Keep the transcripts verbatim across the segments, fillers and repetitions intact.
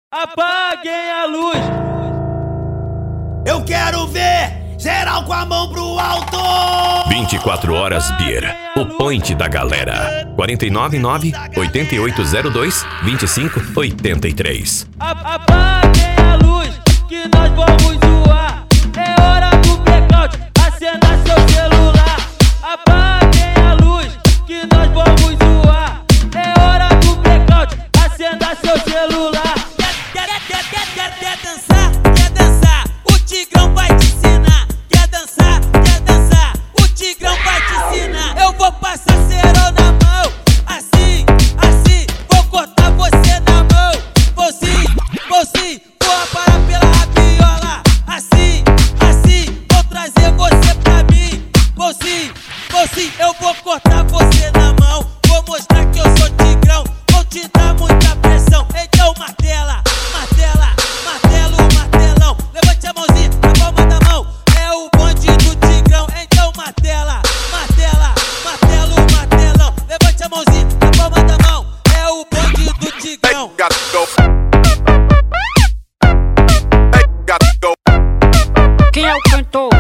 Apaguem a luz. Eu quero ver geral com a mão pro alto. vinte e quatro horas Beer, o point da galera. quatro nove nove, oito oito zero dois, dois cinco oito três. Apaguem a luz que nós vamos zoar. É hora do blackout, acenda seu celular. Apaguem a luz que nós vamos zoar. É hora do blackout, acenda seu celular. Quer, quer, quer, quer, quer, quer dançar? Quer dançar? O Tigrão vai te ensinar. Quer dançar? Quer dançar? O Tigrão vai te ensinar. Eu vou passar cerol na mão, assim, assim. Vou cortar você na mão, vou sim, vou sim. Vou aparar pela rabiola, assim, assim. Vou trazer você pra mim, vou sim, vou sim. Eu vou cortar você na mão, vou mostrar que eu sou Tigrão. Vou te dar muita pressão, então martela. Martela, martelo, martelão. Levante a mãozinha na palma da mão. É o bonde do Tigrão. Então martela, martela, martelo, martelão. Levante a mãozinha na palma da mão. É o bonde do Tigrão. Quem é o cantor?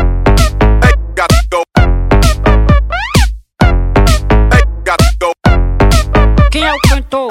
Quem é o cantor?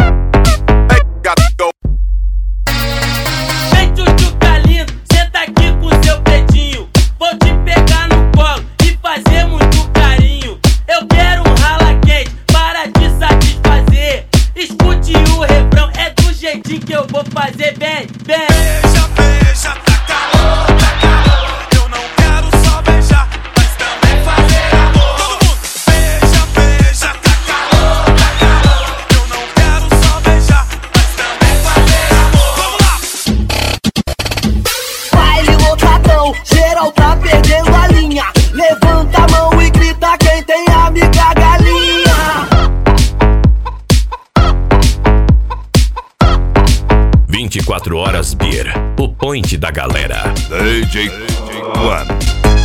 Vem, tchutchuca lindo, senta aqui com seu dedinho. Vou te pegar no colo e fazer muito carinho. Eu quero um rala quente para te satisfazer. Escute o refrão, é do jeitinho que eu vou fazer. Vem, vem. Beija, beija, tá calor, tá calor. Eu não quero só beijar, mas também fazer amor. Todo mundo. Beija, beija, tá calor, tá calor. Eu não quero só beijar, mas também fazer amor. Vamos lá! Baile lotadão, geral tá perdendo a linha. Levanta a mão e grita quem tem amiga galinha. vinte e quatro horas Beer, o point da galera. D J One.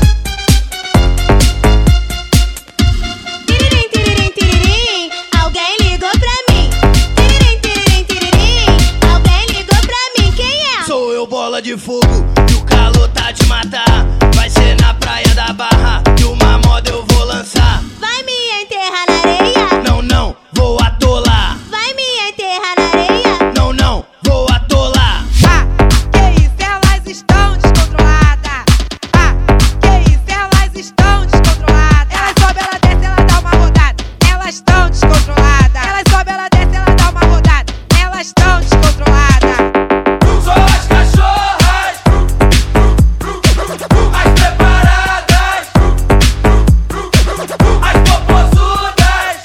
Tiririm, tiririm, tiririm, alguém ligou pra mim. Tiririm, tiririm, tiririm, alguém ligou pra mim. Quem é? Sou eu, bola de fogo, e o calor tá de matar. Vai ser na praia da Barra, e uma moda eu vou lançar. Vai me enterrar na areia? Não, não, vou atolar. Vai me enterrar na areia? Não, não, vou atolar. Ah, que isso, elas estão descontroladas. Ah, que isso, elas estão descontroladas. Elas sobe, ela desce, ela dá uma rodada. Elas estão descontroladas. Elas sobe, ela desce, ela dá uma rodada. Elas estão descontroladas. Sou as cachorras, as preparadas, as popozudas,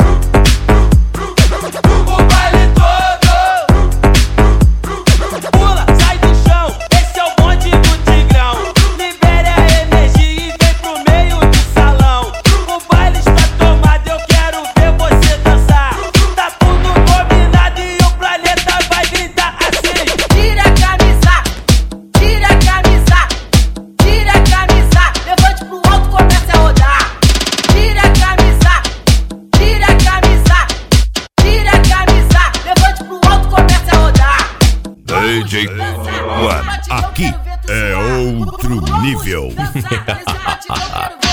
o baile todo. Pula, sai do chão, esse é o bonde do Tigrão. Libere a energia e vem pro meio do salão. O baile está tomado, eu quero ver você dançar. Tá tudo combinado e o planeta vai gritar assim. Tira a camisa, tira a camisa, tira a camisa. Levante pro alto, comece a rodar. Tira a camisa, tira a camisa, tira a camisa. Levante pro alto, comece a rodar. D J One. Aqui é outro nível. Esse batidão, quero ver